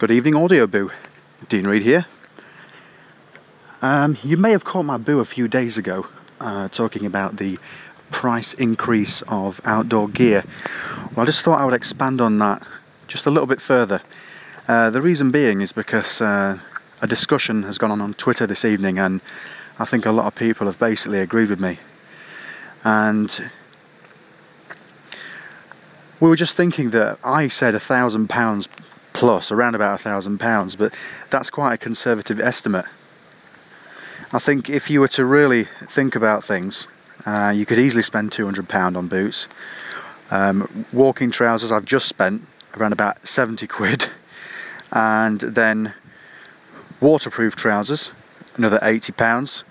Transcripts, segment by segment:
Good evening, Audio Boo. Dean Reed here. You may have caught my boo a few days ago talking about the price increase of outdoor gear. Well, I just thought I would expand on that just a little bit further. The reason being is because a discussion has gone on Twitter this evening, and I think a lot of people have basically agreed with me. And we were just thinking that I said £1,000 plus, around about £1,000, but that's quite a conservative estimate. I think if you were to really think about things, you could easily spend £200 on boots. Walking trousers I've just spent around about 70 quid, and then waterproof trousers another £80.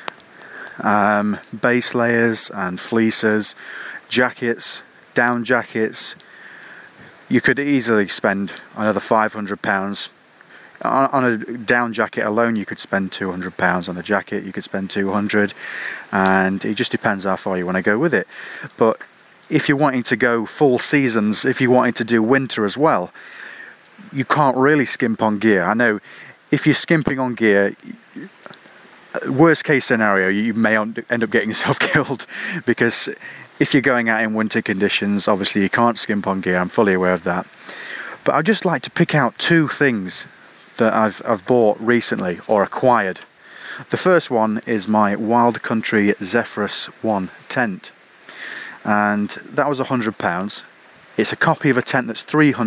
Base layers and fleeces, jackets, down jackets, you could easily spend another £500. On a down jacket alone you could spend £200. On a jacket you could spend £200, and it just depends how far you want to go with it. But if you're wanting to go full seasons, if you're wanting to do winter as well, you can't really skimp on gear. I know if you're skimping on gear, worst case scenario, you may end up getting yourself killed, because if you're going out in winter conditions, obviously you can't skimp on gear. I'm fully aware of that. But I'd just like to pick out two things that I've bought recently or acquired. The first one is my Wild Country Zephyrus 1 tent, and that was £100. It's a copy of a tent that's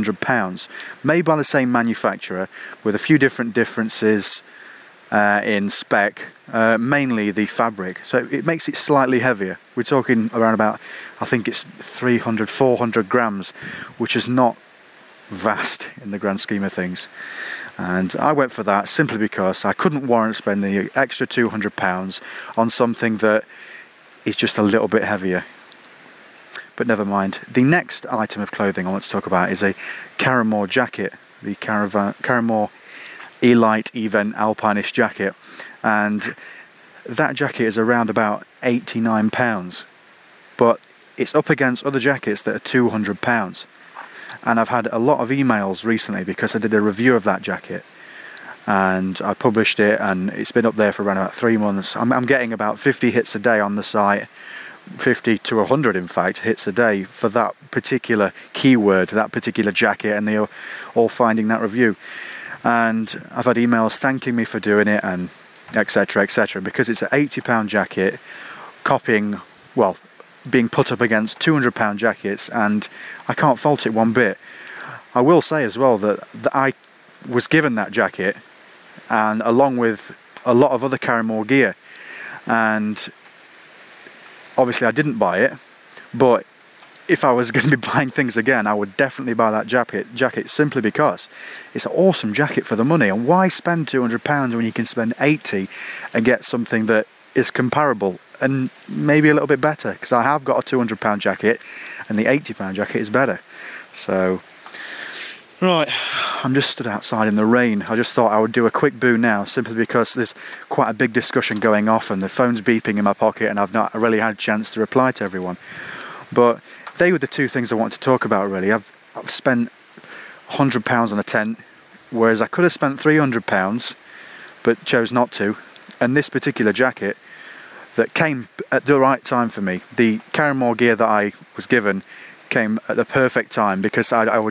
£300, made by the same manufacturer, with a few different differences in spec, mainly the fabric, so it makes it slightly heavier. We're talking around about, I think it's 400 grams, which is not vast in the grand scheme of things. And I went for that simply because I couldn't warrant spending the extra £200 on something that is just a little bit heavier. But never mind. The next item of clothing I want to talk about is a Caramore jacket, the Caramore Elite Event Alpinish jacket, and that jacket is around about £89, but it's up against other jackets that are £200. And I've had a lot of emails recently because I did a review of that jacket and I published it, and it's been up there for around about 3 months. I'm getting about 50 hits a day on the site, 50 to 100 in fact hits a day for that particular keyword, that particular jacket, and they're all finding that review. And I've had emails thanking me for doing it, and etc, etc, because it's an £80 jacket copying, well, being put up against £200 jackets, and I can't fault it one bit. I will say as well that I was given that jacket, and along with a lot of other Caramore gear, and obviously I didn't buy it, but if I was going to be buying things again, I would definitely buy that jacket simply because it's an awesome jacket for the money. And why spend £200 when you can spend £80 and get something that is comparable and maybe a little bit better? Because I have got a £200 jacket and the £80 jacket is better. So, right, I'm just stood outside in the rain. I just thought I would do a quick boo now, simply because there's quite a big discussion going off and the phone's beeping in my pocket and I've not really had a chance to reply to everyone. But they were the two things I wanted to talk about, really. I've spent £100 on a tent, whereas I could have spent £300, but chose not to. And this particular jacket that came at the right time for me, the Caramore gear that I was given came at the perfect time, because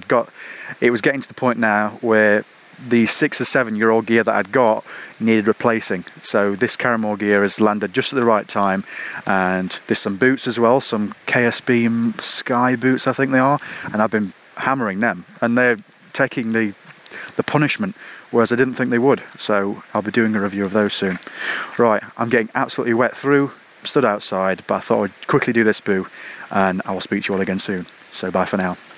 it was getting to the point now where the 6 or 7 year old gear that I'd got needed replacing. So this Caramore gear has landed just at the right time, and there's some boots as well, some KSB Sky boots I think they are, and I've been hammering them, and they're taking the punishment, whereas I didn't think they would. So I'll be doing a review of those soon. Right, I'm getting absolutely wet through, stood outside, but I thought I'd quickly do this boo, and I will speak to you all again soon. So bye for now.